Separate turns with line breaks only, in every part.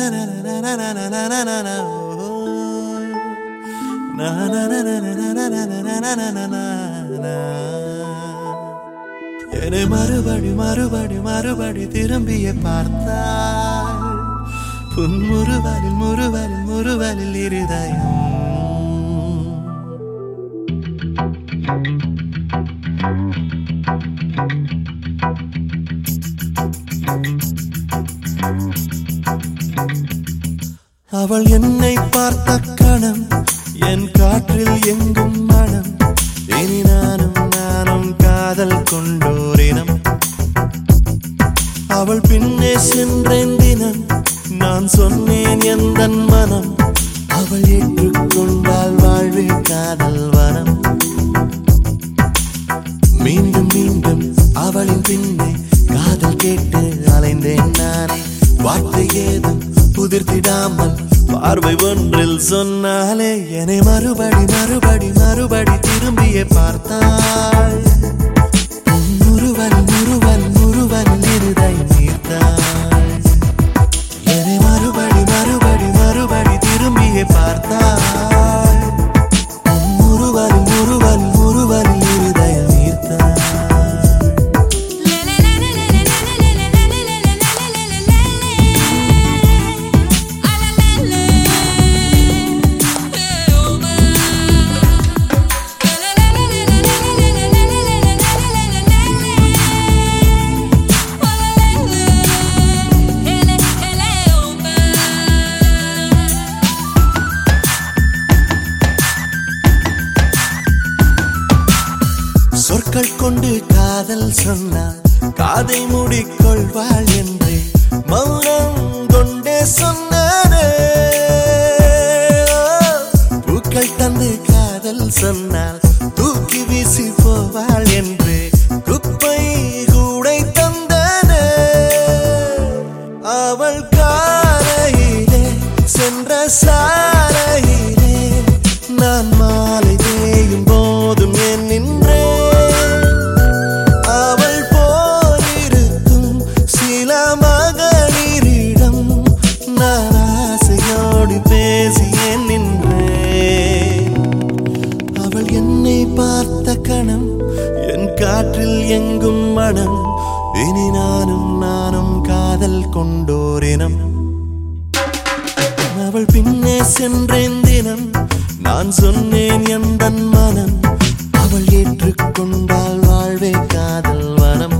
என்னை மறுபடி மறுபடி மறுபடி திரும்பிய பார்த்தால் உன் முறுவலில் முறுவலில் முறுவலில் இருதயம் அவள் என்னை பார்த்த கணம் என் காற்றில் எங்கும் மனம் இனி நானும் நானும் காதல் கொண்டோரினம் அவள் பின்னே சென்றேன் தினம் நான் சொன்னேன் எந்தன் மனம் அவள் ஏற்றுக்கொண்டால் வாழ்வே காதல் வனம் மீண்டும் மீண்டும் அவளின் பின்னே காதல் கேட்டு அலைந்தேன் நானே வார்த்தை ஏதும் புதிர்த்திடாமல் பார்வை ஒன்றில் சொன்னாலே என்னை மறுபடி மறுபடி மறுபடி திரும்பிய பார்த்தாள் முறுவல் முறுவல் முறுவல் இருதயம் நீர்த்தாள் என்னை மறுபடி மறுபடி மறுபடி திரும்பிய பார்த்தாள் முறுவல் முறுவல் முறுவல் இருதயம் நீர்த்தாள் சொற்கள் கொண்டு காதல் சொன்னாள் காதை மூடிக்கொள்வாள் என்றே மௌனம் கொண்டே சொன்னானே பூக்கள் தந்து காதல் சொன்னால் தூக்கி வீசி போவாள் என்று குப்பை கூடை தந்தானே அவள் காலையிலே சென்ற சாலையிலே நான் மாலை தேயும் போதும் என் நின்றே பார்த்த கணம் என் காற்றில் எங்கும் மனம் இனி நானும் நானும் காதல் கொண்டோரினம் அவள் பின்னே சென்றேன் தினம் நான் சொன்னேன் எந்தன் மனம் அவள் ஏற்றுக்கொண்டால் வாழ்வே காதல் வனம்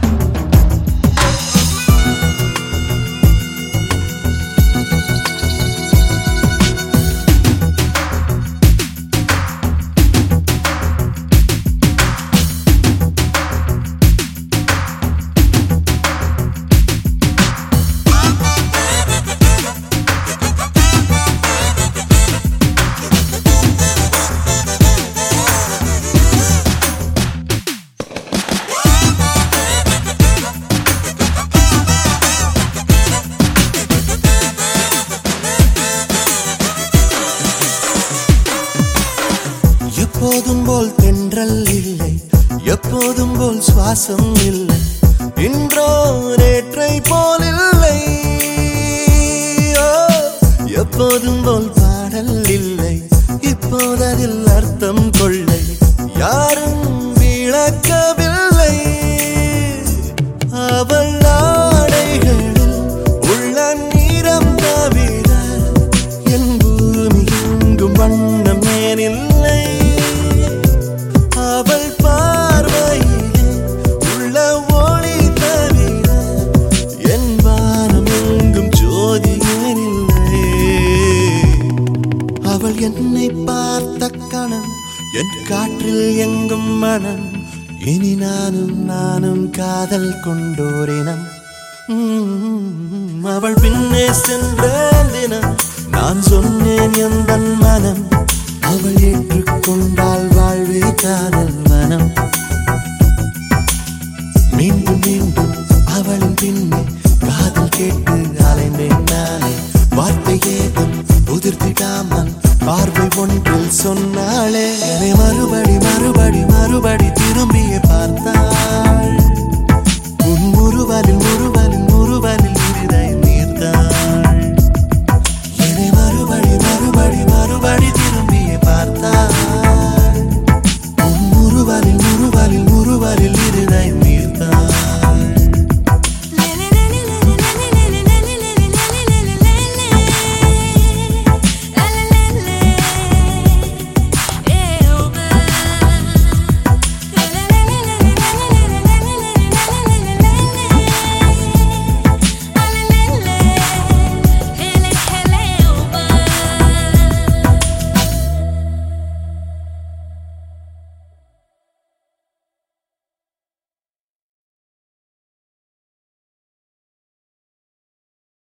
எப்போதும் போல் தென்றல் இல்லை எப்போதும் போல் சுவாசம் இல்லை இன்றோ நேற்றை போல் இல்லை எப்போதும் போல் பாடல் இல்லை இப்போததில் அர்த்தம் கொள்ளை யாரும் விளக்கவில்லை அவள் ஆடைகளில் உள்ள நீரம் தவிர என் பூமி எங்கும் வண்ணம் ஏனில்லை அவள் பார்வையிலே உள்ள ஒளி தவிர என் வானம் எங்கும் ஜோதி ஏனில்லை அவள் என்னை பார்த்த கணம் என் காற்றில் எங்கும் மனம் இனி நானும் நானும் காதல் கொண்டோரினம் அவள் பின்னே சென்றேன் தினம் நான் சொன்னேன் எந்தன் மனம் அவள் ஏற்றுக்கொண்டால் வாழ்வே காதல் வனம்